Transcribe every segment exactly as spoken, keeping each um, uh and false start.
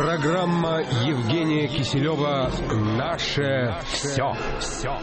Программа Евгения Киселева «Наше все». все.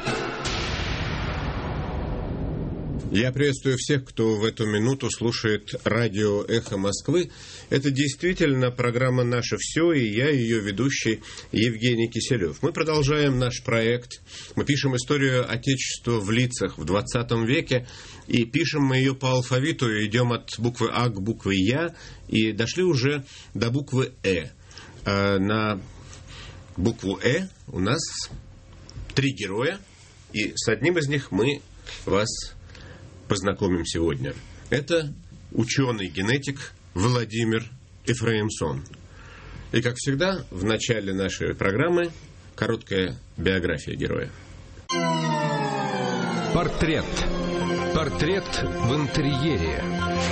Я приветствую всех, кто в эту минуту слушает радио «Эхо Москвы». Это действительно программа «Наше все», и я, ее ведущий, Евгений Киселев. Мы продолжаем наш проект. Мы пишем историю Отечества в лицах в двадцатом веке, и пишем мы ее по алфавиту, идем от буквы А к букве Я, и дошли уже до буквы Э. На букву Э у нас три героя, и с одним из них мы вас познакомим сегодня. Это ученый-генетик Владимир Ефраимсон. И, как всегда, в начале нашей программы короткая биография героя. Портрет. Портрет в интерьере.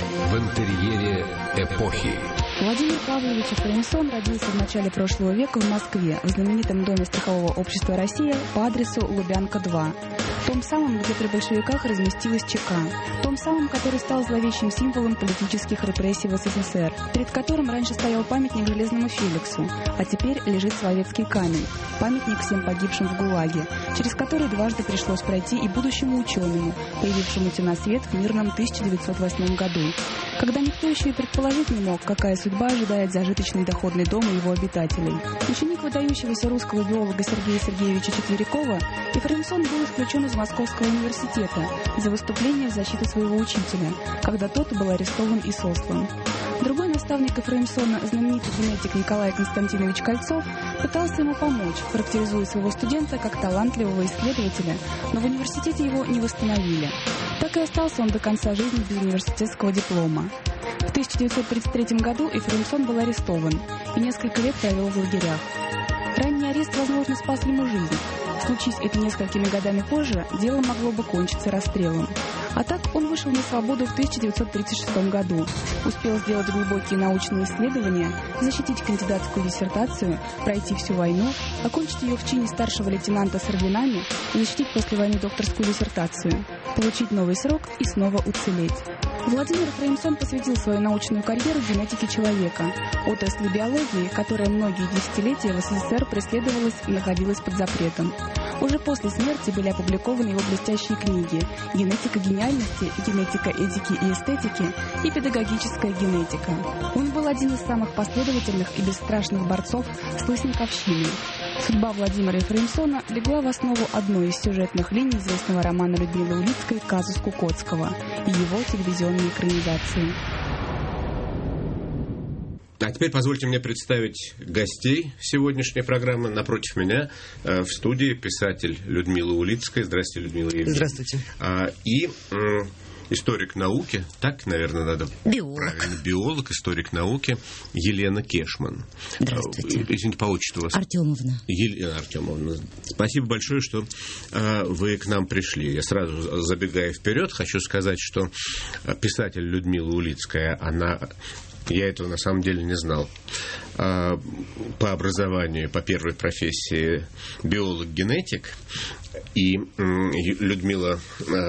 В интерьере эпохи. Владимир Павлович Ефраимсон родился в начале прошлого века в Москве, в знаменитом доме страхового общества «Россия» по адресу Лубянка, два. Том самом, где при большевиках разместилась ЧК. Том самом, который стал зловещим символом политических репрессий в СССР, перед которым раньше стоял памятник Железному Феликсу, а теперь лежит Соловецкий камень, памятник всем погибшим в ГУЛАГе, через который дважды пришлось пройти и будущему ученому, появившемуся на свет в мирном тысяча девятьсот восьмом году, когда никто еще и предположить не мог, какая судьба ожидает зажиточный доходный дом и его обитателей. Ученик выдающегося русского биолога Сергея Сергеевича Четверякова, Ефраимсон был исключен из Московского университета за выступление в защиту своего учителя, когда тот был арестован и сослан. Другой наставник Ефраимсона, знаменитый генетик Николай Константинович Кольцов, пытался ему помочь, характеризуя своего студента как талантливого исследователя, но в университете его не восстановили. Так и остался он до конца жизни без университетского диплома. В тысяча девятьсот тридцать третьем году Ефраимсон был арестован и несколько лет провел в лагерях. Ранний арест, возможно, спас ему жизнь. Случись это несколькими годами позже, дело могло бы кончиться расстрелом. А так он вышел на свободу в тысяча девятьсот тридцать шестом году, успел сделать глубокие научные исследования, защитить кандидатскую диссертацию, пройти всю войну, окончить ее в чине старшего лейтенанта с орденами и защитить после войны докторскую диссертацию, получить новый срок и снова уцелеть. Владимир Ефраимсон посвятил свою научную карьеру генетике человека, отрасли биологии, которая многие десятилетия в СССР преследовалась и находилась под запретом. Уже после смерти были опубликованы его блестящие книги «Генетика гениальности», «Генетика этики и эстетики» и «Педагогическая генетика». Он был один из самых последовательных и бесстрашных борцов с лысниковщиной. Судьба Владимира Ефраимсона легла в основу одной из сюжетных линий известного романа Людмилы Улицкой «Казус Кукоцкого» и его телевизионной экранизации. А теперь позвольте мне представить гостей сегодняшней программы. Напротив меня э, в студии писатель Людмила Улицкая. Здравствуйте, Людмила Евгеньевна. Здравствуйте. А, и э, историк науки, так, наверное, надо... Биолог. Правильно, биолог, историк науки Елена Кешман. Здравствуйте. Извините, по отчеству вас. Артемовна. Елена Артемовна. Спасибо большое, что э, вы к нам пришли. Я сразу, забегая вперед, хочу сказать, что писатель Людмила Улицкая, она... Я этого на самом деле не знал. По образованию, по первой профессии биолог-генетик. И Людмила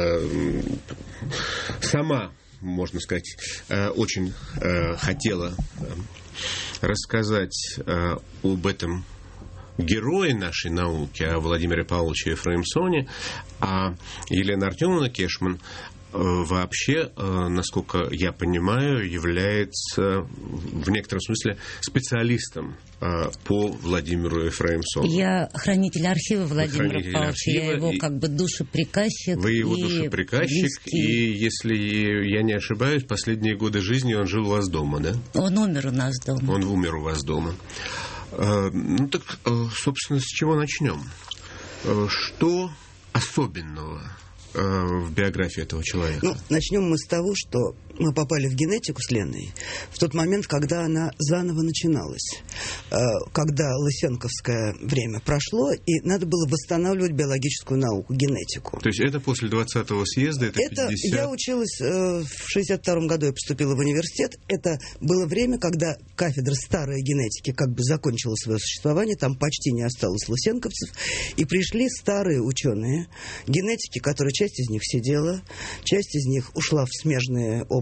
сама, можно сказать, очень хотела рассказать об этом герое нашей науки, о Владимире Павловиче Ефраимсоне, а Елена Артемовна Кешман вообще, насколько я понимаю, является в некотором смысле специалистом по Владимиру Ефраимсону. Я хранитель архива Владимира хранитель Павловича. Архива, я его и... как бы душеприказчик. Вы его и душеприказчик, близкий. И, если я не ошибаюсь, последние годы жизни он жил у вас дома, да? Он умер у нас дома. Он умер у вас дома. Ну так, собственно, с чего начнем? Что особенного в биографии этого человека? Ну, начнем мы с того, что мы попали в генетику с Леной в тот момент, когда она заново начиналась. Когда лысенковское время прошло, и надо было восстанавливать биологическую науку, генетику. То есть это после двадцатого съезда, это, это пятьдесят... Я училась в шестьдесят втором году, я поступила в университет. Это было время, когда кафедра старой генетики как бы закончила свое существование, там почти не осталось лысенковцев, и пришли старые ученые, генетики, которые часть из них сидела, часть из них ушла в смежные области,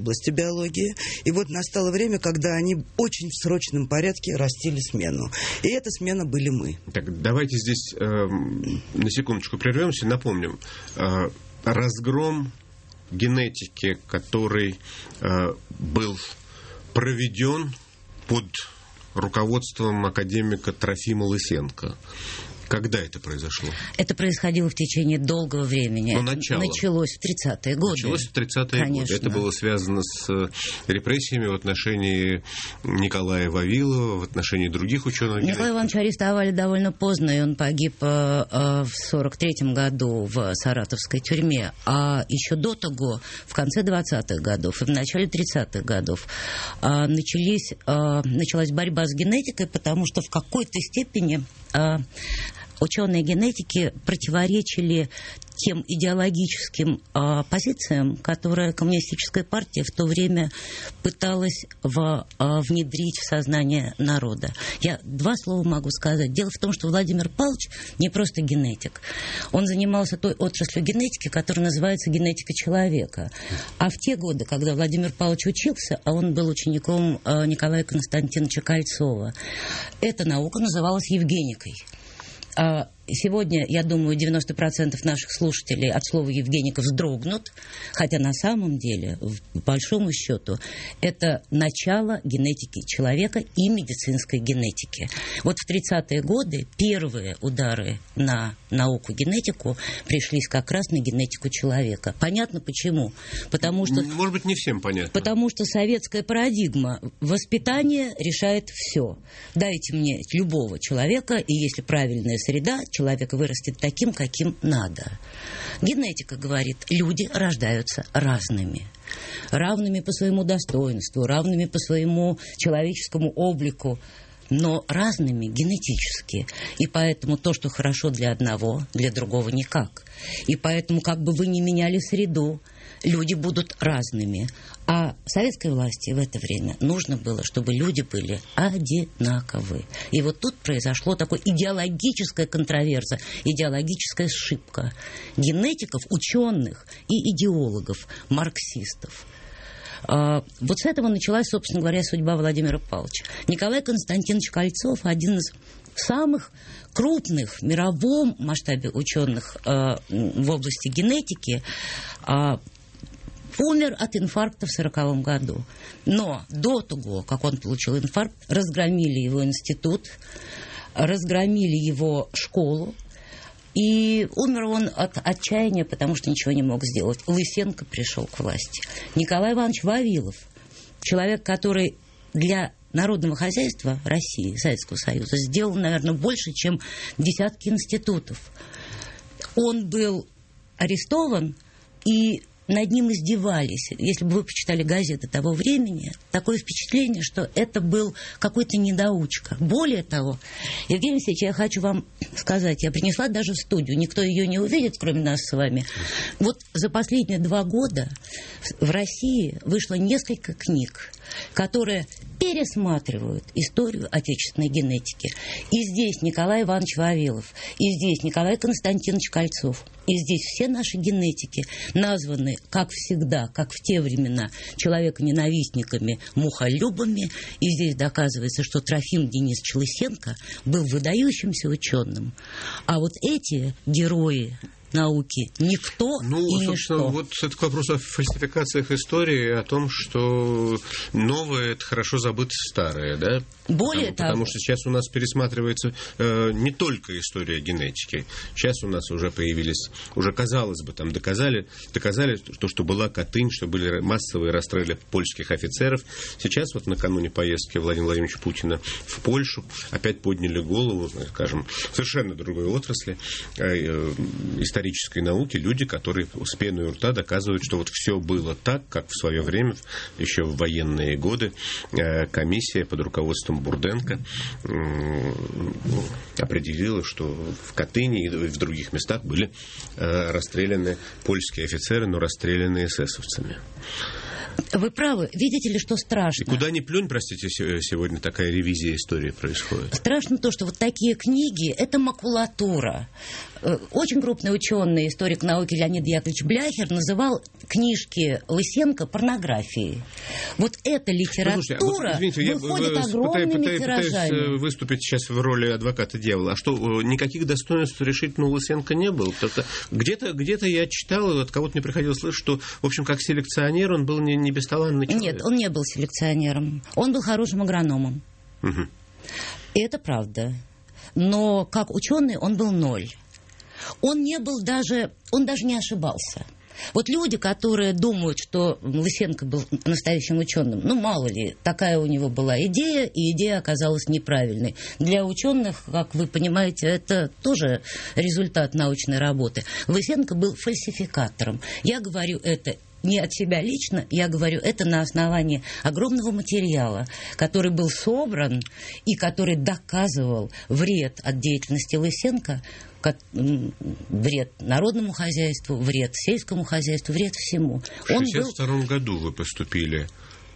области биологии. И вот настало время, когда они очень в срочном порядке растили смену. И эта смена были мы. Так, давайте здесь э, на секундочку прервемся. Напомним, э, разгром генетики, который э, был проведен под руководством академика Трофима Лысенко. Когда это произошло? Это происходило в течение долгого времени. Но начало. Началось в тридцатые годы. Началось в тридцатые годы. Это было связано с репрессиями в отношении Николая Вавилова, в отношении других ученых. Николая Ивановича арестовали довольно поздно, и он погиб э, э, в сорок третьем году в саратовской тюрьме. А еще до того, в конце двадцатых годов и в начале тридцатых годов, э, начались, э, началась борьба с генетикой, потому что в какой-то степени... Э, ученые генетики противоречили тем идеологическим а, позициям, которые коммунистическая партия в то время пыталась в, а, внедрить в сознание народа. Я два слова могу сказать. Дело в том, что Владимир Павлович не просто генетик. Он занимался той отраслью генетики, которая называется генетика человека. А в те годы, когда Владимир Павлович учился, а он был учеником а, Николая Константиновича Кольцова, эта наука называлась евгеникой. Сегодня, я думаю, девяносто процентов наших слушателей от слова «евгеника» вздрогнут, хотя на самом деле, в большому счету, это начало генетики человека и медицинской генетики. Вот в тридцатые годы первые удары на науку генетику пришлись как раз на генетику человека. Понятно почему? Потому что... Может быть, не всем понятно. Потому что советская парадигма воспитания решает все. Дайте мне любого человека, и если правильная среда, человек вырастет таким, каким надо. Генетика говорит, люди рождаются разными. Равными по своему достоинству, равными по своему человеческому облику, но разными генетически. И поэтому то, что хорошо для одного, для другого никак. И поэтому, как бы вы ни меняли среду, люди будут разными. А советской власти в это время нужно было, чтобы люди были одинаковы. И вот тут произошло такое идеологическая контроверза, идеологическая ошибка генетиков, ученых и идеологов, марксистов. Вот с этого началась, собственно говоря, судьба Владимира Павловича. Николай Константинович Кольцов, один из самых крупных в мировом масштабе ученых в области генетики, умер от инфаркта в сороковом году. Но до того, как он получил инфаркт, разгромили его институт, разгромили его школу, и умер он от отчаяния, потому что ничего не мог сделать. Лысенко пришел к власти. Николай Иванович Вавилов, человек, который для народного хозяйства России, Советского Союза, сделал, наверное, больше, чем десятки институтов. Он был арестован, и над ним издевались. Если бы вы почитали газеты того времени, такое впечатление, что это был какой-то недоучка. Более того, Евгений Алексеевич, я хочу вам сказать, я принесла даже в студию, никто ее не увидит, кроме нас с вами. Вот за последние два года в России вышло несколько книг, которые пересматривают историю отечественной генетики. И здесь Николай Иванович Вавилов, и здесь Николай Константинович Кольцов, и здесь все наши генетики названы, как всегда, как в те времена, человеконенавистниками, мухолюбами. И здесь доказывается, что Трофим Денисович Лысенко был выдающимся ученым. А вот эти герои науки никто ну, и собственно, ничто. Вот это к вопросу о фальсификациях истории, о том, что новое – это хорошо забыто старое, да? Более потому, того... потому что сейчас у нас пересматривается э, не только история генетики. Сейчас у нас уже появились, уже, казалось бы, там доказали, доказали то, что была Катынь, что были массовые расстрелы польских офицеров. Сейчас вот накануне поездки Владимира Владимировича Путина в Польшу опять подняли голову, скажем, совершенно другой отрасли э, э, исторической науки, люди, которые с пеной у рта доказывают, что вот все было так, как в свое время, еще в военные годы, э, комиссия под руководством Бурденко определила, что в Катыни и в других местах были расстреляны польские офицеры, но расстреляны эсэсовцами. Вы правы. Видите ли, что страшно? И куда ни плюнь, простите, сегодня такая ревизия истории происходит. Страшно то, что вот такие книги – это макулатура. Очень крупный ученый, историк науки Леонид Яковлевич Бляхер называл книжки Лысенко порнографией. Вот эта литература вот, извините, выходит я огромными пытаюсь, тиражами. Пытаюсь выступить сейчас в роли адвоката дьявола. А что, никаких достоинств решительно у Лысенко не было? Где-то, где-то я читал, от кого-то мне приходилось слышать, что, в общем, как селекционер он был не, не бесталанный человек. Нет, он не был селекционером. Он был хорошим агрономом. Угу. И это правда. Но как ученый он был ноль. Он не был даже, он даже не ошибался. Вот люди, которые думают, что Лысенко был настоящим ученым, ну, мало ли, такая у него была идея, и идея оказалась неправильной. Для ученых, как вы понимаете, это тоже результат научной работы. Лысенко был фальсификатором. Я говорю это не от себя лично, я говорю это на основании огромного материала, который был собран и который доказывал вред от деятельности Лысенко, вред народному хозяйству, вред сельскому хозяйству, вред всему. В шестьдесят втором был... году вы поступили.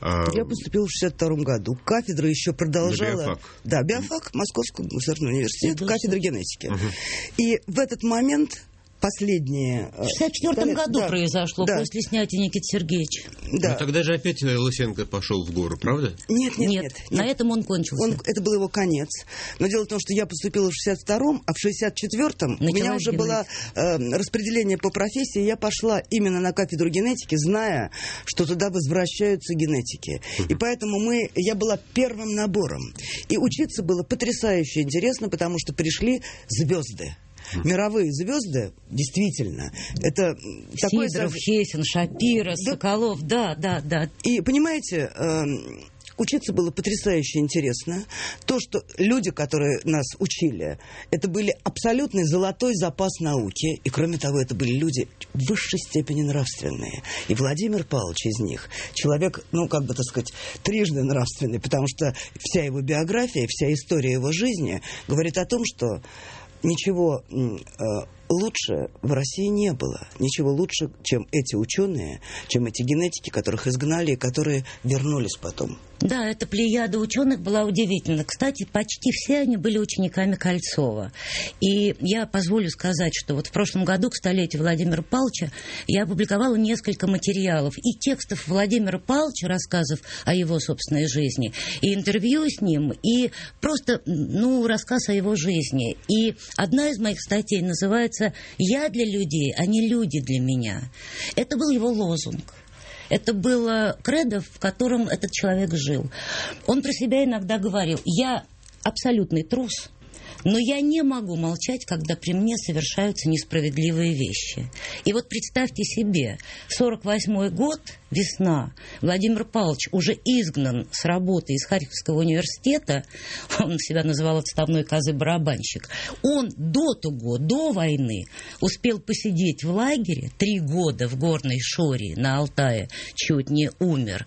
Я поступила в шестьдесят втором году. Кафедра еще продолжала... Биофак. Да, биофак Московского государственного университета, кафедра генетики. Угу. И в этот момент... Последние... В шестьдесят четвёртом году да, произошло, да. После снятия Никиты Сергеевича. Да. Но тогда же опять Лысенко пошел в гору, правда? Нет, нет, нет. нет. На нет. этом он кончился. Он, это был его конец. Но дело в том, что я поступила в шестьдесят втором, а в шестьдесят четвёртом у меня уже было э, распределение по профессии. Я пошла именно на кафедру генетики, зная, что туда возвращаются генетики. И поэтому мы, я была первым набором. И учиться было потрясающе интересно, потому что пришли звезды. Мировые звезды, действительно, это такой... Сидоров, Хейсен, Шапира, да. Соколов, да, да, да. И, понимаете, э, учиться было потрясающе интересно. То, что люди, которые нас учили, это были абсолютный золотой запас науки. И, кроме того, это были люди в высшей степени нравственные. И Владимир Павлович из них человек, ну, как бы, так сказать, трижды нравственный, потому что вся его биография, вся история его жизни говорит о том, что ничего э, лучше в России не было. Ничего лучше, чем эти ученые, чем эти генетики, которых изгнали и которые вернулись потом. Да, эта плеяда ученых была удивительна. Кстати, почти все они были учениками Кольцова. И я позволю сказать, что вот в прошлом году, к столетию Владимира Павловича, я опубликовала несколько материалов и текстов Владимира Павловича, рассказов о его собственной жизни, и интервью с ним, и просто, ну, рассказ о его жизни. И одна из моих статей называется «Я для людей, а не люди для меня». Это был его лозунг. Это было кредо, в котором этот человек жил. Он про себя иногда говорил: «Я абсолютный трус, но я не могу молчать, когда при мне совершаются несправедливые вещи». И вот представьте себе, сорок восьмой год, весна, Владимир Павлович уже изгнан с работы из Харьковского университета, он себя называл отставной козы-барабанщик, он до того, до войны, успел посидеть в лагере, три года в Горной Шории на Алтае, чуть не умер.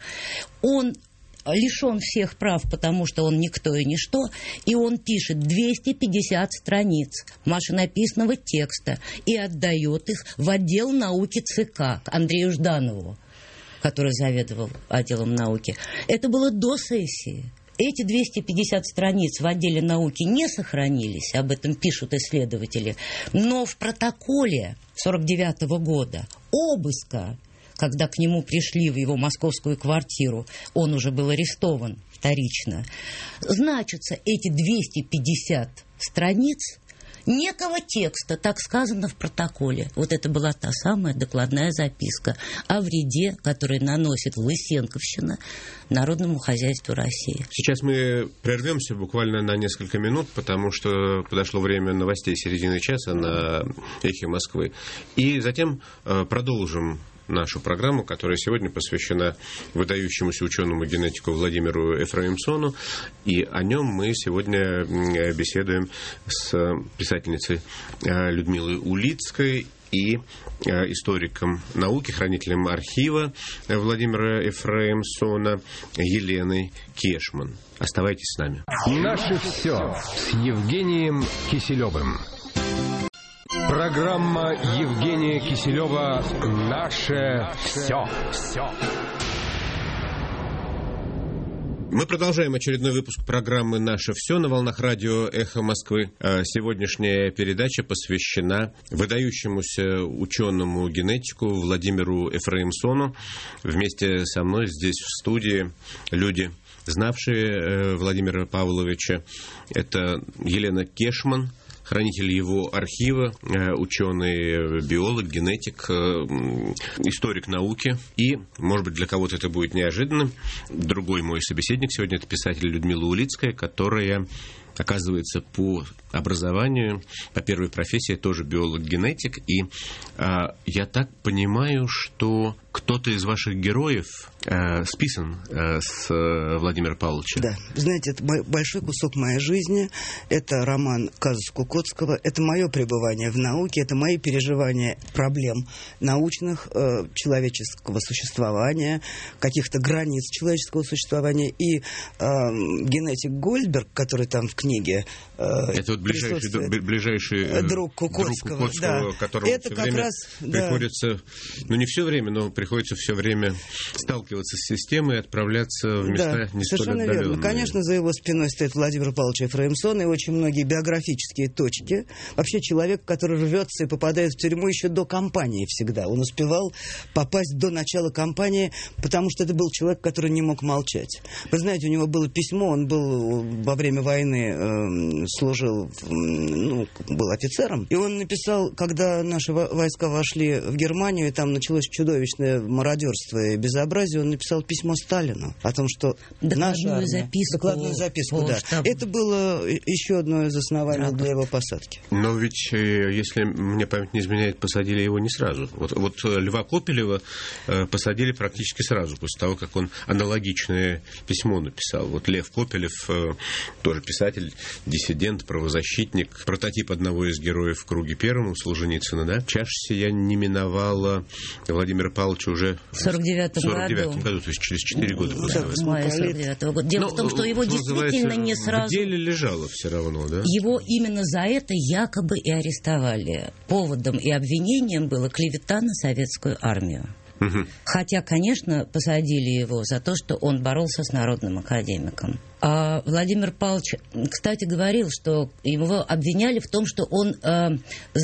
Он лишен всех прав, потому что он никто и ничто, и он пишет двести пятьдесят страниц машинописного текста и отдает их в отдел науки ЦК к Андрею Жданову, который заведовал отделом науки. Это было до сессии. Эти двести пятьдесят страниц в отделе науки не сохранились, об этом пишут исследователи, но в протоколе сорок девятого года обыска, когда к нему пришли в его московскую квартиру, он уже был арестован вторично, значатся эти двести пятьдесят страниц некого текста, так сказано в протоколе. Вот это была та самая докладная записка о вреде, который наносит лысенковщина народному хозяйству России. Сейчас мы прервемся буквально на несколько минут, потому что подошло время новостей середины часа на «Эхе Москвы». И затем э, продолжим нашу программу, которая сегодня посвящена выдающемуся ученому-генетику Владимиру Ефраимсону. И о нем мы сегодня беседуем с писательницей Людмилой Улицкой и историком науки, хранителем архива Владимира Ефраимсона Еленой Кешман. Оставайтесь с нами. Наше все с Евгением Киселевым. Программа Евгения Киселева «Наше все». все. Мы продолжаем очередной выпуск программы «Наше все» на волнах радио «Эхо Москвы». Сегодняшняя передача посвящена выдающемуся ученому-генетику Владимиру Ефраимсону. Вместе со мной здесь в студии люди, знавшие Владимира Павловича. Это Елена Кешман, хранитель его архива, ученый, биолог, генетик, историк науки. И, может быть, для кого-то это будет неожиданным, другой мой собеседник сегодня — это писатель Людмила Улицкая, которая, оказывается, по образованию, по первой профессии тоже биолог-генетик. И а, я так понимаю, что кто-то из ваших героев а, списан а, с а, Владимира Павловича. Да, знаете, это большой кусок моей жизни. Это роман Казус Кукоцкого. Это мое пребывание в науке. Это мои переживания проблем научных, э, человеческого существования, каких-то границ человеческого существования. И э, генетик Гольдберг, который там в книге э, это вот ближайший, друг, ближайший э, друг Кукоцкого, друг Кукоцкого, да. которому это все как время раз, приходится, да. ну не все время, но приходится все время сталкиваться с системой и отправляться в места да, не столь совершенно отдаленные. верно. Конечно, за его спиной стоит Владимир Павлович Ефраимсон и очень многие биографические точки. Вообще человек, который рвется и попадает в тюрьму еще до кампании всегда. Он успевал попасть до начала кампании, потому что это был человек, который не мог молчать. Вы знаете, у него было письмо, он был во время войны, э, служил, ну, был офицером, и он написал, когда наши войска вошли в Германию, и там началось чудовищное мародерство и безобразие, он написал письмо Сталину о том, что наша армия... записку. Докладную записку, да. Штабу. Это было еще одно из оснований Рапорт. для его посадки. Но ведь, если мне память не изменяет, посадили его не сразу. Вот, вот Льва Копелева посадили практически сразу, после того, как он аналогичное письмо написал. Вот Лев Копелев, тоже писатель, диссидент, правозащитник, прототип одного из героев в круге первом, Солженицына, да? Чаша сия не миновала Владимира Павловича уже в сорок девятом году. году, то есть через четыре года. Ну, да, в мае сорок девятого года. Дело Но, в том, что его действительно не сразу... В деле лежало все равно, да? Его именно за это якобы и арестовали. Поводом и обвинением было клевета на советскую армию. Угу. Хотя, конечно, посадили его за то, что он боролся с народным академиком. А Владимир Павлович, кстати, говорил, что его обвиняли в том, что он э,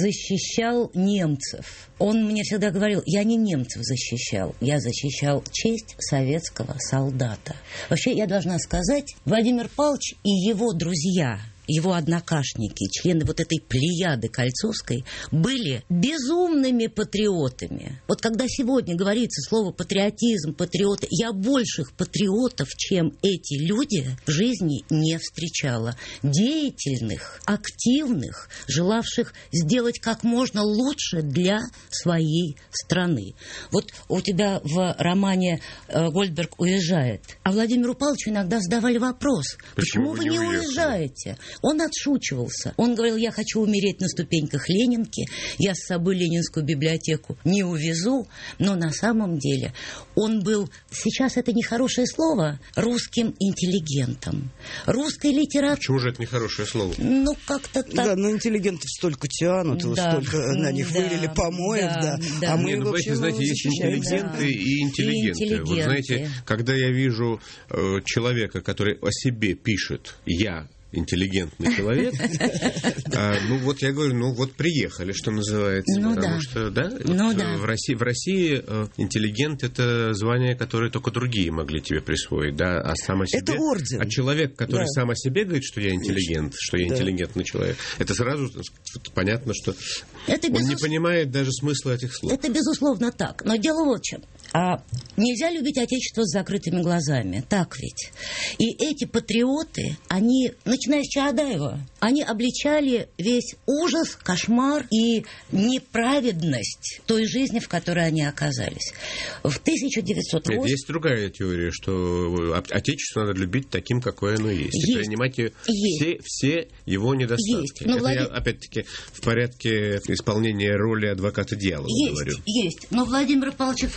защищал немцев. Он мне всегда говорил: я не немцев защищал, я защищал честь советского солдата. Вообще, я должна сказать, Владимир Павлович и его друзья, его однокашники, члены вот этой плеяды Кольцовской, были безумными патриотами. Вот когда сегодня говорится слово патриотизм, патриоты, я больших патриотов, чем эти люди, в жизни не встречала. Деятельных, активных, желавших сделать как можно лучше для своей страны. Вот у тебя в романе «Гольдберг уезжает», а Владимиру Павловичу иногда задавали вопрос: почему, почему вы не уезжаете? Он отшучивался. Он говорил: я хочу умереть на ступеньках Ленинки, я с собой Ленинскую библиотеку не увезу. Но на самом деле он был, сейчас это нехорошее слово, русским интеллигентом. Русской литературой... Почему же это нехорошее слово? Ну, как-то так. Да, но интеллигентов столько тянут, да, столько на них да, вылили помоев, да. да, да. А мы, Не, ну, вообще, знаете, есть интеллигенты да. и интеллигенты. И интеллигенты. Вот знаете, когда я вижу э, человека, который о себе пишет: я интеллигентный человек, а, ну вот я говорю, ну вот приехали, что называется, ну, потому да. что, да, ну, вот, да. В России, в России э, интеллигент — это звание, которое только другие могли тебе присвоить, да, а сам о себе... Это орден. А человек, который да. сам о себе говорит, что я интеллигент, что я да. интеллигентный человек, это сразу понятно, что это он безус... не понимает даже смысла этих слов. Это безусловно так, но дело вот в чем. А нельзя любить Отечество с закрытыми глазами, так ведь? И эти патриоты, они, начиная с Чаадаева, они обличали весь ужас, кошмар и неправедность той жизни, в которой они оказались. В тысяча девятьсот восьмом... Нет, есть другая теория, что Отечество надо любить таким, какое оно есть. Есть. И принимать все, все его недостатки. Есть. Но Это Влад... я, опять-таки, в порядке исполнения роли адвоката дьявола есть, говорю. Есть. Но Владимир Павлович Ефраимсон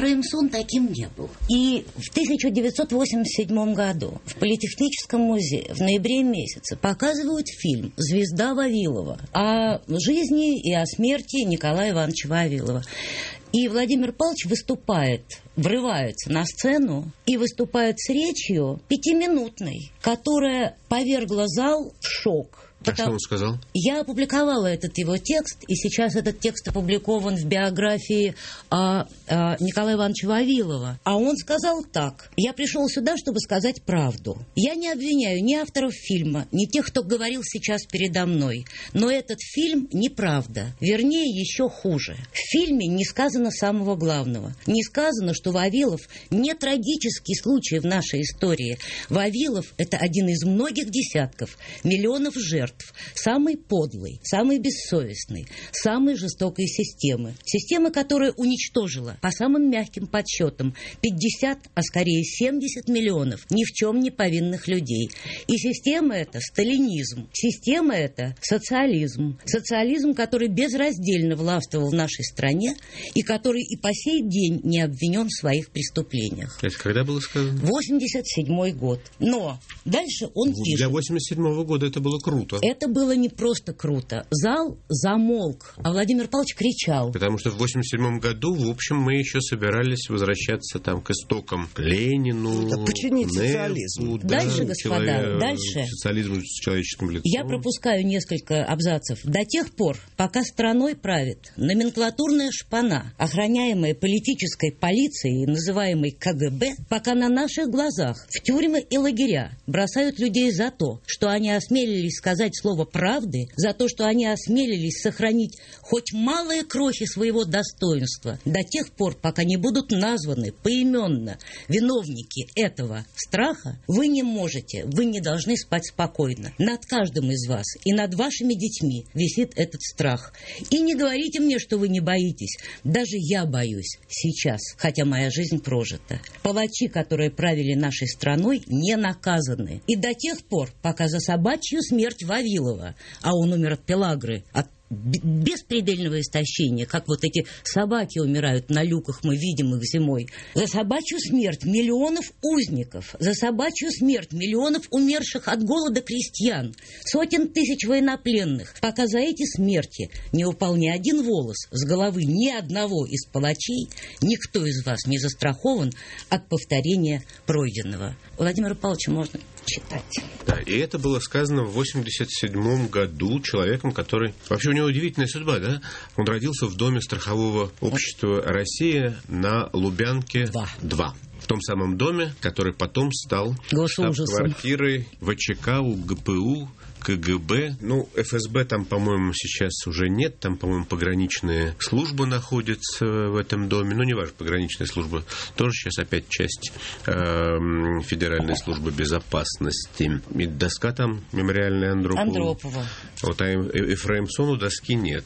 он таким не был. И в тысяча девятьсот восемьдесят седьмом году в Политехническом музее в ноябре месяце показывают фильм «Звезда Вавилова» о жизни и о смерти Николая Ивановича Вавилова. И Владимир Павлович выступает, врывается на сцену и выступает с речью пятиминутной, которая повергла зал в шок. А Потому... что он сказал? Я опубликовала этот его текст, и сейчас этот текст опубликован в биографии а, а, Николая Ивановича Вавилова. А он сказал так: «Я пришел сюда, чтобы сказать правду. Я не обвиняю ни авторов фильма, ни тех, кто говорил сейчас передо мной. Но этот фильм неправда. Вернее, еще хуже. В фильме не сказано самого главного. Не сказано, что Вавилов не трагический случай в нашей истории. Вавилов – это один из многих десятков, миллионов жертв, самой подлой, самой бессовестной, самой жестокой системы. Системы, которая уничтожила, по самым мягким подсчетам, пятьдесят, а скорее семьдесят миллионов ни в чем не повинных людей. И система эта сталинизм. Система эта социализм. Социализм, который безраздельно властвовал в нашей стране и который и по сей день не обвинен в своих преступлениях». Это когда было сказано? восемьдесят седьмой год. Но дальше он пишет. Для восемьдесят седьмого года это было круто. Это было не просто круто. Зал замолк, а Владимир Павлович кричал. Потому что в восемьдесят седьмом году, в общем, мы еще собирались возвращаться там к истокам, к Ленину, да, починить Неру, социализм. Да, дальше, господа, человек, дальше. Социализм с человеческим лицом. Я пропускаю несколько абзацев. До тех пор, пока страной правит номенклатурная шпана, охраняемая политической полицией, называемой ка гэ бэ, пока на наших глазах в тюрьмы и лагеря бросают людей за то, что они осмелились сказать слово правды, за то, что они осмелились сохранить хоть малые крохи своего достоинства, до тех пор, пока не будут названы поименно виновники этого страха, вы не можете, вы не должны спать спокойно. Над каждым из вас и над вашими детьми висит этот страх. И не говорите мне, что вы не боитесь. Даже я боюсь сейчас, хотя моя жизнь прожита. Палачи, которые правили нашей страной, не наказаны. И до тех пор, пока за собачью смерть Вавилова, а он умер от пелагры, от беспредельного истощения, как вот эти собаки умирают на люках, мы видим их зимой. За собачью смерть миллионов узников, за собачью смерть миллионов умерших от голода крестьян, сотен тысяч военнопленных. Пока за эти смерти не упал ни один волос с головы ни одного из палачей, никто из вас не застрахован от повторения пройденного. Владимира Павловича можно читать. Да, и это было сказано в восемьдесят седьмом году человеком, который... Вообще у него удивительная судьба, да? Он родился в доме страхового общества «Россия» на Лубянке два. В том самом доме, который потом стал штаб-квартирой вэ че ка, у гэ пэ у, ка гэ бэ. Ну, эф эс бэ там, по-моему, сейчас уже нет. Там, по-моему, пограничная служба находится в этом доме. Ну, не важно, пограничная служба тоже сейчас опять часть э, Федеральной службы безопасности. И доска там мемориальная Андропова. Андропова. Вот, а Ефраимсону доски нет.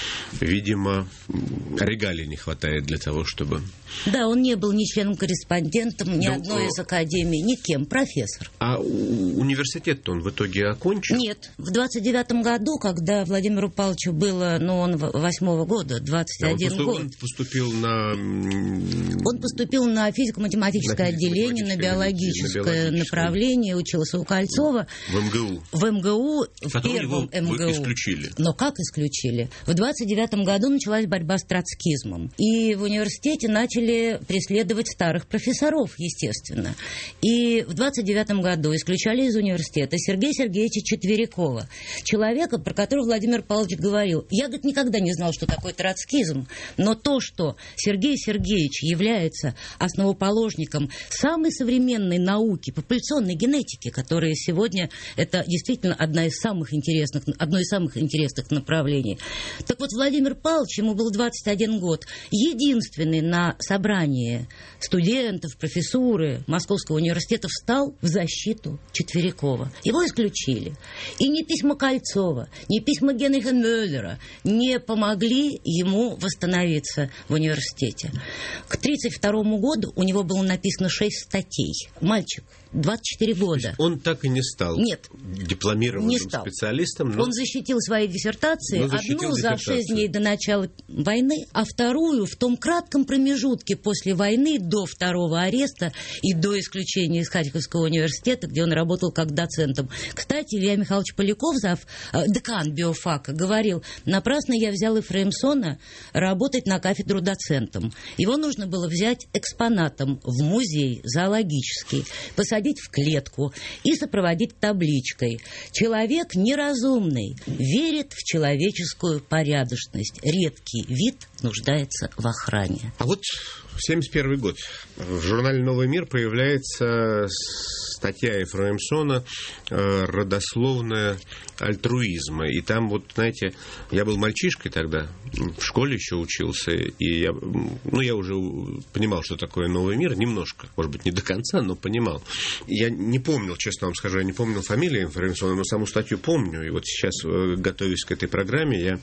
Видимо, регалий не хватает для того, чтобы... Да, он не был ни членом-корреспондентом, ни да, одной из академий, ни кем, профессор. А университет-то он в итоге окончил? Нет. В двадцать девятом году, когда Владимиру Павловичу было, ну, он восьмого года, двадцать один да, он год. Он поступил на... Он поступил на физико-математическое на отделение, на биологическое, на биологическое направление, учился у Кольцова. В эм гэ у. В эм гэ у, в Потом первом эм гэ у. Исключили. Но как исключили? В двадцать девятом году началась борьба с троцкизмом. И в университете начали преследовать старых профессоров, естественно. И в двадцать девятом году исключали из университета Сергея Сергеевича Четверякова, человека, про которого Владимир Павлович говорил. Я, говорит, никогда не знал, что такое троцкизм, но то, что Сергей Сергеевич является основоположником самой современной науки, популяционной генетики, которая сегодня, это действительно одна из самых интересных, одно из самых интересных направлений. Так вот, Владимир Павлович, ему был двадцать один год, единственный на собрании студентов, профессуры Московского университета встал в защиту Четверякова. Его исключили. И ни письма Кольцова, ни письма Генриха Мюллера не помогли ему восстановиться в университете. К тридцать второму году у него было написано шесть статей. Мальчик, двадцать четыре года. Он так и не стал Нет, дипломированным не стал. специалистом. Но... Он защитил свои диссертации, защитил одну за шесть дней до начала войны, а вторую в том кратком промежутке после войны до второго ареста и до исключения из Харьковского университета, где он работал как доцентом. Кстати, Илья Михайлович Поляков, зав, э, декан биофака, говорил: напрасно я взял Ефремсона работать на кафедру доцентом. Его нужно было взять экспонатом в музей зоологический, посадить в клетку и сопроводить табличкой: человек неразумный, верит в человеческую порядочность, редкий вид нуждается в охране. А вот семьдесят первый год. В журнале «Новый мир» появляется статья Ефремсона «Родословная альтруизма». И там, вот, знаете, я был мальчишкой тогда, в школе еще учился, и я, ну, я уже понимал, что такое «Новый мир», немножко, может быть, не до конца, но понимал. Я не помнил, честно вам скажу, я не помнил фамилии Ефремсона, но саму статью помню. И вот сейчас, готовясь к этой программе, я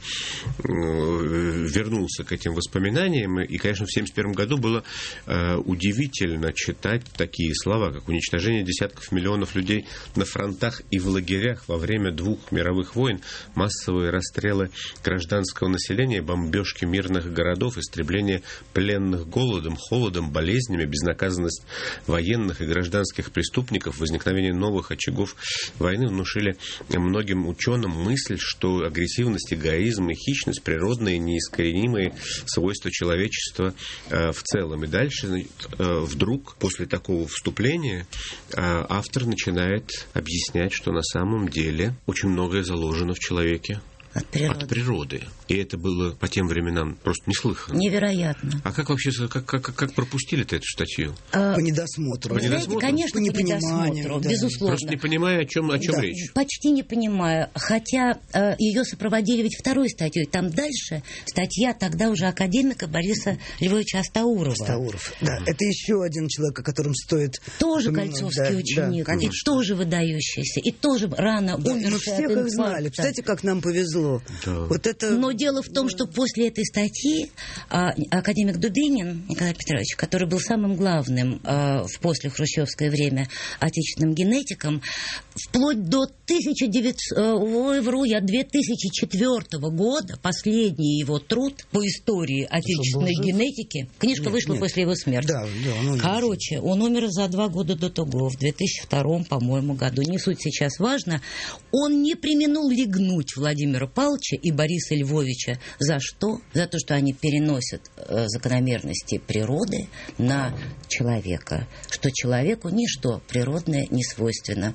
вернулся к этим воспоминаниям, и, конечно, в семьдесят первом году было э, удивительно читать такие слова, как уничтожение десятков миллионов людей на фронтах и в лагерях во время двух мировых войн, массовые расстрелы гражданского населения, бомбежки мирных городов, истребление пленных голодом, холодом, болезнями, безнаказанность военных и гражданских преступников, возникновение новых очагов войны внушили многим ученым мысль, что агрессивность, эгоизм и хищность — природные, неискоренимые свойства человечества э, в целом. И дальше, значит, э, вдруг, после такого вступления, э, автор начинает объяснять, что на самом деле очень многое заложено в человеке От природы. От природы. И это было по тем временам просто неслыханно. Невероятно. А как вообще, как, как, как пропустили-то эту статью? А, по недосмотру. По недосмотру? Конечно, по, по недосмотру, да. Безусловно. Просто не понимая, о чем, о чем да. речь. Почти не понимаю. Хотя э, ее сопроводили ведь второй статьей. Там дальше статья тогда уже академика Бориса Львовича Астаурова. Астауров, да. Это еще один человек, о котором стоит тоже упомянуть. Кольцовский Да, ученик. да, и тоже выдающийся. И тоже рано да, умерший мы от всех инфаркта. их знали. Представляете, как нам повезло. Да. Вот это... Но дело в том, что после этой статьи а, академик Дубинин Николай Петрович, который был самым главным а, в послехрущевское время отечественным генетиком, вплоть до тысяча девятисот, ой, вру я, две тысячи четвёртого года, последний его труд по истории отечественной генетики, книжка нет, вышла нет. после его смерти. Да, да, он умер. Короче, он умер за два года до того, в две тысячи втором, по-моему, году. Не суть сейчас важно. Он не преминул легнуть Владимира Павловича и Бориса Львовича. За что? За то, что они переносят э, закономерности природы на человека. Что человеку ничто природное не свойственно.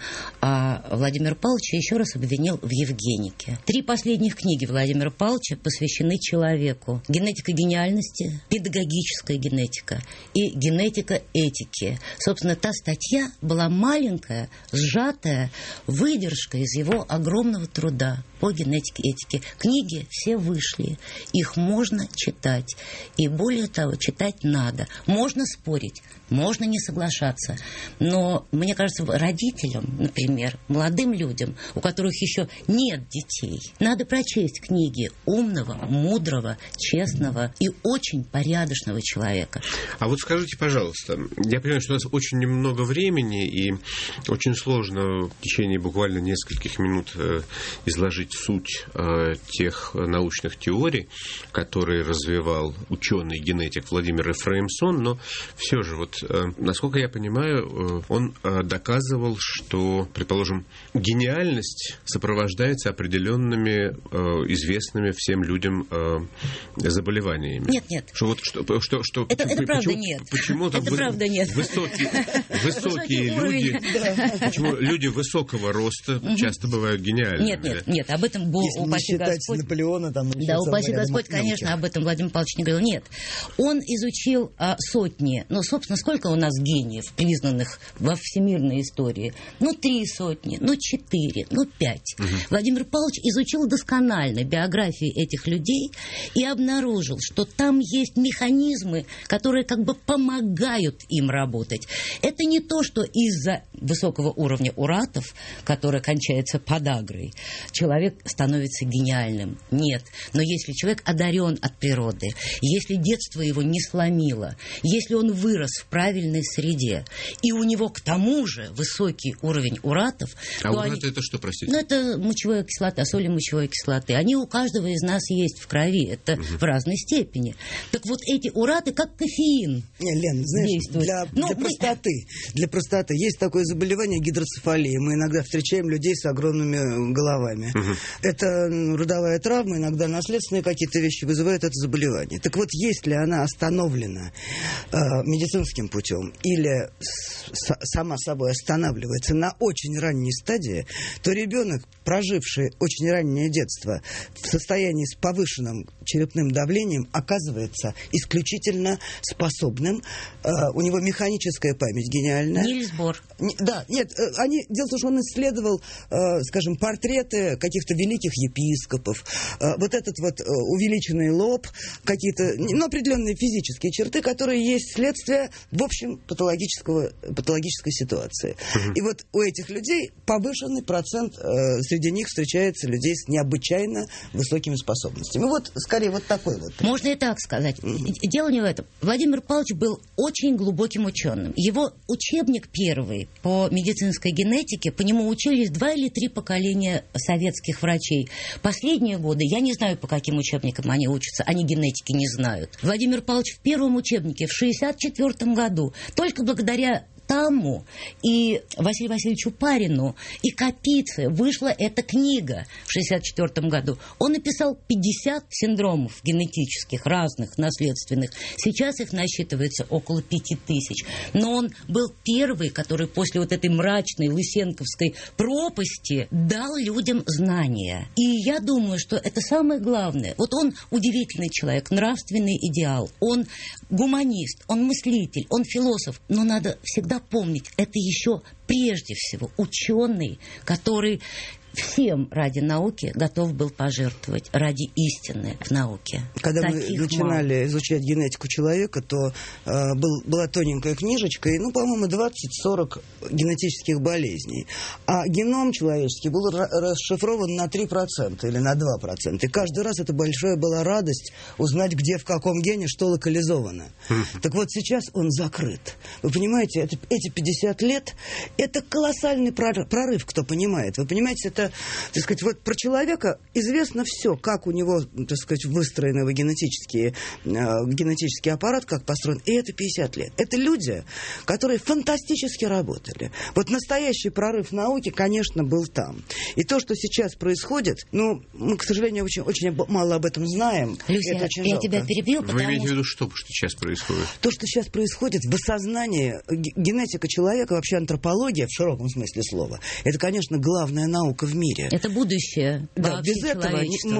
А Владимир Павлович еще раз обвинил в евгенике. Три последних книги Владимира Павловича посвящены человеку. Генетика гениальности, педагогическая генетика и генетика этики. Собственно, та статья была маленькая, сжатая выдержка из его огромного труда по генетике и этике. Книги все вышли. Их можно читать. И более того, читать надо. Можно спорить, можно не соглашаться. Но, мне кажется, родителям, например, молодым людям, у которых еще нет детей, надо прочесть книги умного, мудрого, честного и очень порядочного человека. А вот скажите, пожалуйста, я понимаю, что у нас очень немного времени, и очень сложно в течение буквально нескольких минут э, изложить суть э, тех научных теорий, которые развивал ученый-генетик Владимир Ефремсон, но все же, вот, э, насколько я понимаю, э, он э, доказывал, что, предположим, гениальность сопровождается определенными э, известными всем людям э, заболеваниями. Нет, нет. Что вот что, что, что это, это почему, правда нет. Почему-то это вы, правда нет. Высокие, высокие люди, почему люди высокого роста часто бывают гениальными. Нет, нет, нет, об этом был упаси Господь. Наполеона, там, да, упаси Господь, конечно, об этом Владимир Павлович не говорил. Нет, он изучил а, сотни, ну, собственно, сколько у нас гениев, признанных во всемирной истории? Ну, три сотни, ну, четыре, ну, пять. Угу. Владимир Павлович изучил досконально биографии этих людей и обнаружил, что там есть механизмы, которые как бы помогают им работать. Это не то, что из-за высокого уровня уратов, который кончается подагрой, человек становится родиться гениальным. Нет. Но если человек одарен от природы, если детство его не сломило, если он вырос в правильной среде, и у него к тому же высокий уровень уратов... А ураты они... это что, простите? Ну, это мочевая кислота, соли мочевой кислоты. Они у каждого из нас есть в крови. Это угу. в разной степени. Так вот, эти ураты как кофеин. Не, Лен, знаешь, действуют. для, ну, для мы... простоты, для простоты есть такое заболевание гидроцефалия. Мы иногда встречаем людей с огромными головами. Угу. Это ну, родовая травма, иногда наследственные какие-то вещи вызывают это заболевание. Так вот, если она остановлена э, медицинским путем или с, сама собой останавливается на очень ранней стадии, то ребенок, проживший очень раннее детство в состоянии с повышенным черепным давлением, оказывается исключительно способным. Э, у него механическая память гениальная. Нильс Бор. Не, да, нет, э, они, дело в том, что он исследовал, э, скажем, портреты каких-то великих епископов, э, вот этот вот э, увеличенный лоб, какие-то, ну, определенные физические черты, которые есть следствие, в общем, патологического, патологической ситуации. Uh-huh. И вот у этих людей повышенный процент, э, среди них встречается людей с необычайно высокими способностями. Вот, скорее, вот такой вот. Можно и так сказать. Uh-huh. Дело не в этом. Владимир Павлович был очень глубоким ученым. Его учебник первый по медицинской генетике, по нему учились два или три поколения советских врачей. Последние годы, я не знаю, по каким учебникам они учатся, они генетики не знают. Владимир Павлович в первом учебнике в шестьдесят четвёртом году, только благодаря Тамму и Василию Васильевичу Парину и Капице вышла эта книга в шестьдесят четвёртом году. Он написал пятьдесят синдромов генетических, разных, наследственных. Сейчас их насчитывается около пяти тысяч. Но он был первый, который после вот этой мрачной лысенковской пропасти дал людям знания. И я думаю, что это самое главное. Вот он удивительный человек, нравственный идеал. Он гуманист, он мыслитель, он философ. Но надо всегда помнить, это еще прежде всего ученый, который всем ради науки готов был пожертвовать, ради истины в науке. Когда Таких мы начинали мало. изучать генетику человека, то э, был, была тоненькая книжечка, и, ну, по-моему, двадцать-сорок генетических болезней. А геном человеческий был расшифрован на три процента или на два процента. И каждый раз это большая была радость узнать, где, в каком гене, что локализовано. Так вот, сейчас он закрыт. Вы понимаете, это, эти пятьдесят лет, это колоссальный прорыв, кто понимает. Вы понимаете, это, так сказать, вот про человека известно все, как у него, так сказать, выстроен его генетический, э, генетический аппарат, как построен. И это пятьдесят лет. Это люди, которые фантастически работали. Вот настоящий прорыв науки, конечно, был там. И то, что сейчас происходит, ну, мы, к сожалению, очень, очень мало об этом знаем. Люся, это очень я жалко. тебя перебью, Вы потому имеете в виду, что, что сейчас происходит? То, что сейчас происходит в осознании, генетика человека, вообще антропология в широком смысле слова, это, конечно, главная наука в мире. это будущее. Да, без этого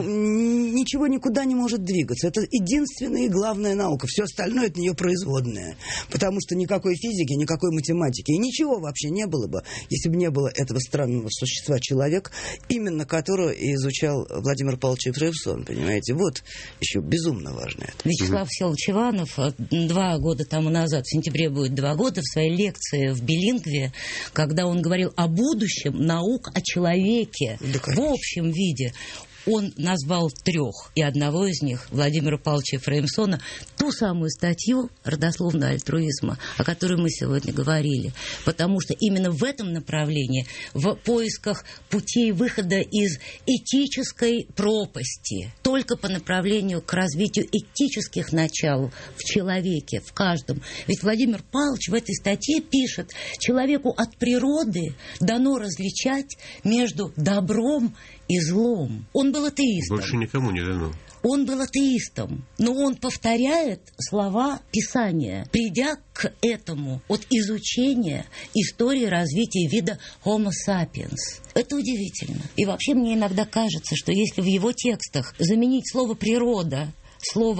ни, ничего никуда не может двигаться. Это единственная и главная наука. Все остальное от нее производное. Потому что никакой физики, никакой математики и ничего вообще не было бы, если бы не было этого странного существа человек, именно которого изучал Владимир Павлович Ефремсон. Понимаете? Вот еще безумно важно это. Вячеслав Всеволодович Иванов два года тому назад, в сентябре будет два года, в своей лекции в билингве, когда он говорил о будущем наук о человеке, да, в общем виде, он назвал трех, и одного из них, Владимира Павловича Ефремсона, ту самую статью «Родословного альтруизма», о которой мы сегодня говорили. Потому что именно в этом направлении, в поисках путей выхода из этической пропасти, только по направлению к развитию этических начал в человеке, в каждом. Ведь Владимир Павлович в этой статье пишет, человеку от природы дано различать между добром и злом. Он был атеистом. Больше никому не дано. Он был атеистом, но он повторяет слова Писания, придя к этому от изучения истории развития вида Homo sapiens. Это удивительно. И вообще мне иногда кажется, что если в его текстах заменить слово «природа» словом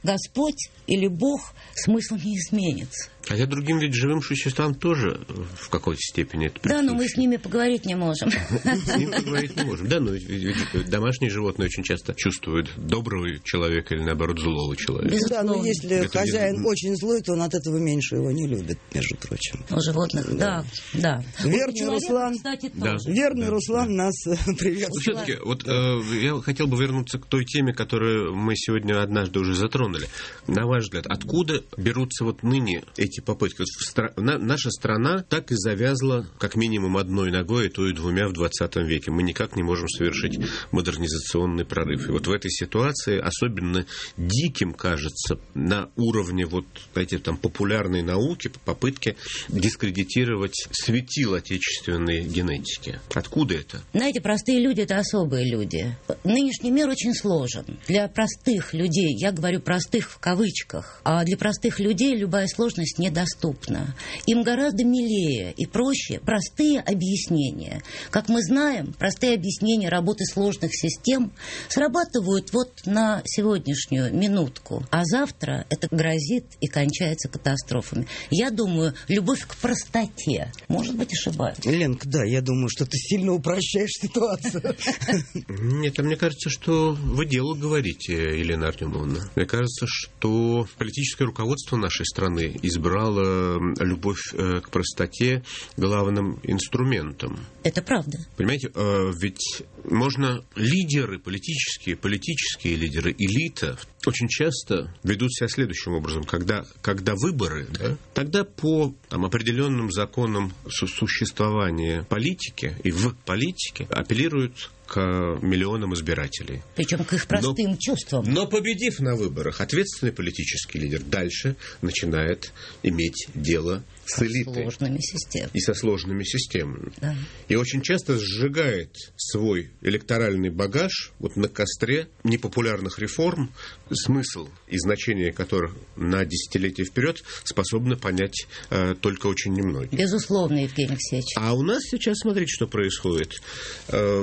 Господь или Бог, смысл не изменится. Хотя другим ведь живым существам тоже в какой-то степени это присуще. Да, но мы с ними поговорить не можем. С ними поговорить не можем. Да, но ведь, ведь домашние животные очень часто чувствуют доброго человека или, наоборот, злого человека. Безусловно. Да, но если это хозяин не... очень злой, то он от этого меньше его не любит, между прочим. У животных, да, да. да. Верный человека, Руслан, кстати, да. тоже. Верный да, Руслан да. нас приветствует. Все-таки, вот э, я хотел бы вернуться к той теме, которую мы сегодня однажды уже затронули. На ваш взгляд, откуда берутся вот ныне эти попытки? Вот в стра... На... Наша страна так и завязла как минимум одной ногой, и то и двумя в двадцатом веке. Мы никак не можем совершить модернизационный прорыв. И вот в этой ситуации особенно диким кажется на уровне вот эти там популярной науки попытки дискредитировать светил отечественной генетики. Откуда это? Знаете, простые люди – это особые люди. Нынешний мир очень сложен. Для простых людей, я говорю простых в кавычках, а для простых людей любая сложность недоступна. Им гораздо милее и проще простые объяснения. Как мы знаем, простые объяснения работы сложных систем срабатывают вот на сегодняшнюю минутку, а завтра это грозит и кончается катастрофами. Я думаю, любовь к простоте. Может быть, ошибаюсь. Ленка, да, я думаю, что ты сильно упрощаешь ситуацию. Нет, а мне кажется, что вы дело говорите, Елена Артемовна. Мне кажется, что политическое руководство нашей страны избрало любовь к простоте главным инструментом. Это правда. Понимаете, ведь можно лидеры, политические, политические лидеры, элита очень часто ведут себя следующим образом. Когда, когда выборы, да, тогда по там, определенным законам существования политики и в политике апеллируют к миллионам избирателей. Причем к их простым но, чувствам. Но победив на выборах, ответственный политический лидер дальше начинает иметь дело с элитой. Со сложными системами. И со сложными системами. Да. И очень часто сжигает свой электоральный багаж вот на костре непопулярных реформ, смысл и значение которых на десятилетия вперед способны понять э, только очень немногие. Безусловно, Евгений Алексеевич. А у нас сейчас, смотрите, что происходит. Э,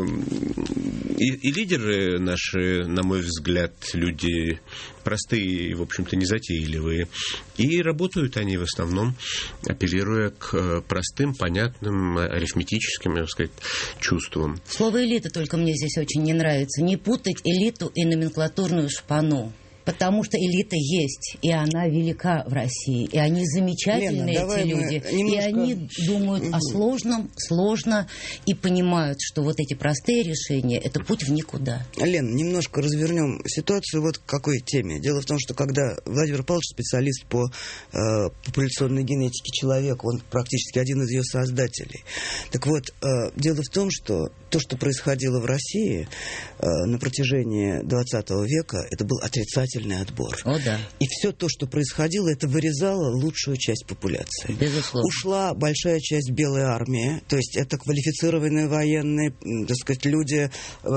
и, и лидеры наши, на мой взгляд, люди простые и, в общем-то, незатейливые. И работают они в основном, апеллируя к простым, понятным, арифметическим, я бы сказать, чувствам. Слово «элита» только мне здесь очень не нравится. Не путать элиту и номенклатурную шпану. Потому что элита есть, и она велика в России. И они замечательные, Лена, эти люди. немножко... И они думают угу. о сложном, сложно, и понимают, что вот эти простые решения – это путь в никуда. Лен, немножко развернем ситуацию вот к какой теме. Дело в том, что когда Владимир Павлович, специалист по э, популяционной генетике человека, он практически один из ее создателей. Так вот, э, дело в том, что то, что происходило в России э, на протяжении двадцатого века, это был отрицательный отбор. О, да. И все то, что происходило, это вырезало лучшую часть популяции. Безусловно. Ушла большая часть белой армии, то есть это квалифицированные военные, так сказать, люди,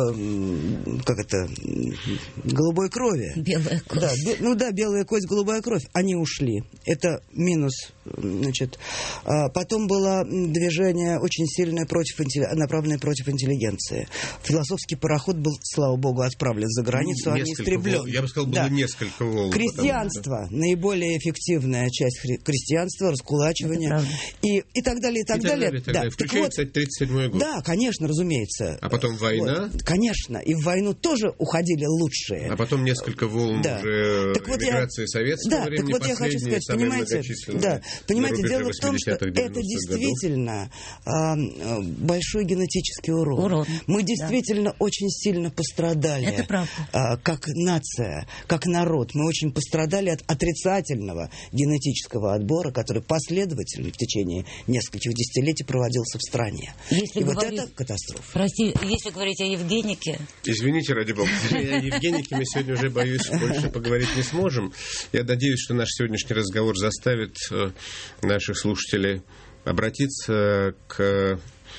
э, как это, голубой крови. Белая кость. Да, бе, ну да, белая кость, голубая кровь. Они ушли. Это минус, значит. А потом было движение очень сильное, против, направленное против интеллигенции. Философский пароход был, слава богу, отправлен за границу, а не истреблен. Я бы сказал, было да. несколько волн. Крестьянство, потому, да. наиболее эффективная часть хри- крестьянства, раскулачивание и, и так далее, и так, и так далее. далее. Так да. далее. Включая, вот, кстати, тридцать седьмой год. Да, конечно, разумеется. А потом война. Вот, конечно, и в войну тоже уходили лучшие. А потом несколько волн да. уже так вот эмиграции я, советского да, времени, так вот я хочу сказать, понимаете, да, понимаете, дело в том, что это действительно а, большой генетический урон. урон. Мы действительно да. очень сильно пострадали. Это правда. А, как нация, как народ. Мы очень пострадали от отрицательного генетического отбора, который последовательно в течение нескольких десятилетий проводился в стране. Если И говорить, вот это катастрофа. Прости, если говорить о Евгенике... Извините, ради бога. О Евгенике мы сегодня уже, боюсь, больше поговорить не сможем. Я надеюсь, что наш сегодняшний разговор заставит наших слушателей обратиться к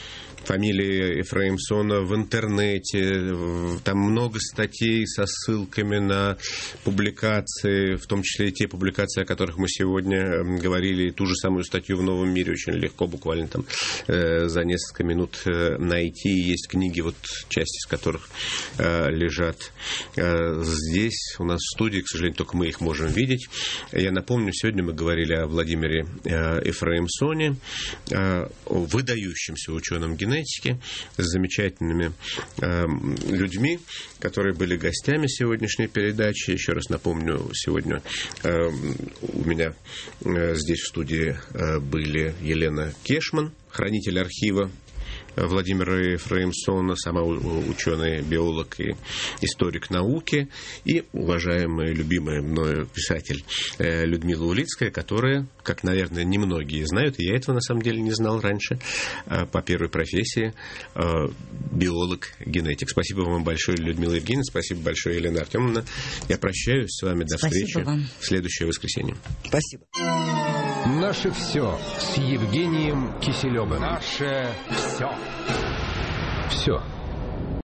фамилии Ефраимсона в интернете. Там много статей со ссылками на публикации, в том числе и те публикации, о которых мы сегодня говорили. Ту же самую статью в «Новом мире» очень легко, буквально там за несколько минут найти. Есть книги, вот часть из которых лежат здесь у нас в студии. К сожалению, только мы их можем видеть. Я напомню, сегодня мы говорили о Владимире Ефраимсоне, о выдающемся ученом генетике, с замечательными людьми, которые были гостями сегодняшней передачи. Еще раз напомню, сегодня у меня здесь в студии были Елена Кешман, хранитель архива Владимира Ефраимсона, сама ученый, биолог и историк науки, и уважаемая, любимая мною писатель Людмила Улицкая, которая, как, наверное, немногие знают, и я этого на самом деле не знал раньше, по первой профессии биолог-генетик. Спасибо вам большое, Людмила Евгеньевна, спасибо большое, Елена Артемовна. Я прощаюсь с вами, до спасибо встречи вам. В следующее воскресенье. Спасибо. Наше все с Евгением Киселевым. Наше все. Все.